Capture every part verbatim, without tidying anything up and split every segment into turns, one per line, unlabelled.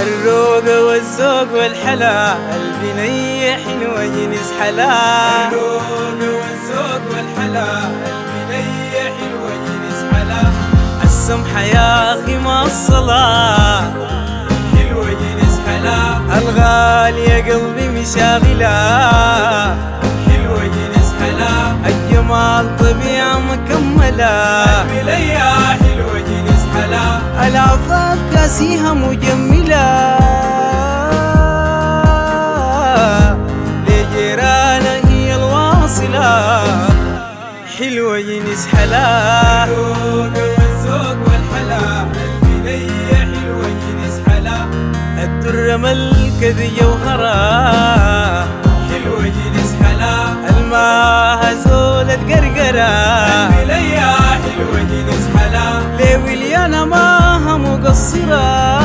الروق والذوق والحلا قلبي نيح وينس حلا.
الروق والذوق والحلا قلبي نيح وينس حلا.
السمحة يا أخي ما الصلاة
حلوة ينس حلا.
الغالية قلبي مشاغلة
حلوة ينس حلا.
الجمال طبيعة مكملة
قلبي ليا حلوة ينس حلا.
العفاف كاسيها مجملة لجيرانها هي الواصلة حلوة ينس حلا.
الروق والذوق والحلا قلبي ليا حلوة ينس حلا.
الدر ملكة ذي جوهرة
حلوة ينس حلا.
الماء زولة قرقرة
قلبي ليا حلوة ينس حلا.
لويليانا ماها مقصرة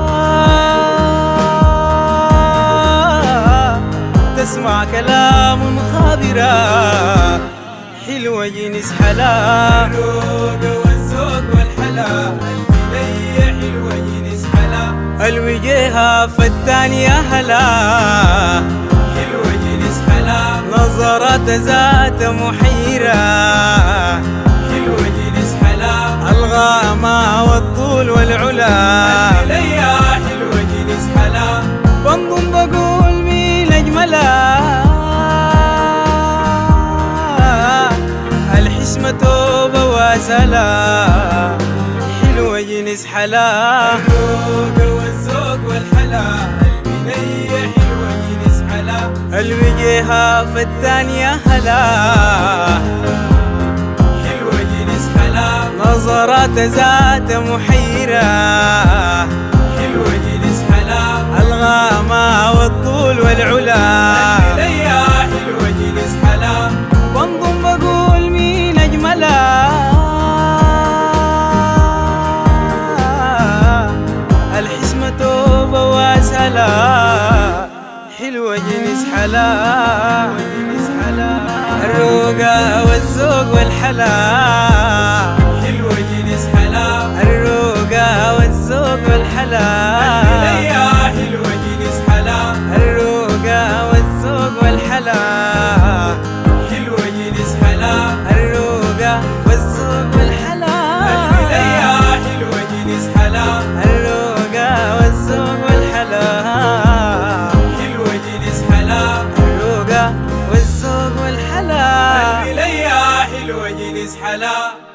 تسمع كلام خابرة حلوة ينس حلا.
الروق والذوق والحلا قلبي ليا حلوة ينس حلا.
الوجيهة فتان يا هلا
حلوة ينس حلا.
نظرات ذات محيرة
حلوة ينس حلا.
الغامة والطول والعلا
قلبي ليا حلوة ينس حلا.
بنضم بقول مين أجملها الحشمة توبة وسلا حلوة ينس حلا.
الروق والذوق والحلا قلبي ليا حلوة ينس حلا.
الوجيهة فتان يا هلا
حلوة ينس حلا.
نظرات ذات محيرة
حلوة ينس حلا.
الغامة والطول والعلا
قلبي ليا حلوة ينس حلا.
بنضم بقول مين أجملها الحشمة توبة واسهلا حلوة ينس حلا.
ينس حلا.
الروقة والذوق والحلا
حلوة ينس حلا.
الروقة والذوق والحلا
قلبي ليا حلوة ينس حلا.
الروقة والذوق والحلا
حلوة ينس حلا.
الروقة والذوق والحلا
قلبي ليا حلوة ينس حلا.
الروقة والذوق والحلا
حلوة ينس حلا.
الروقة والذوق والحلا
قلبي ليا حلوة ينس حلا.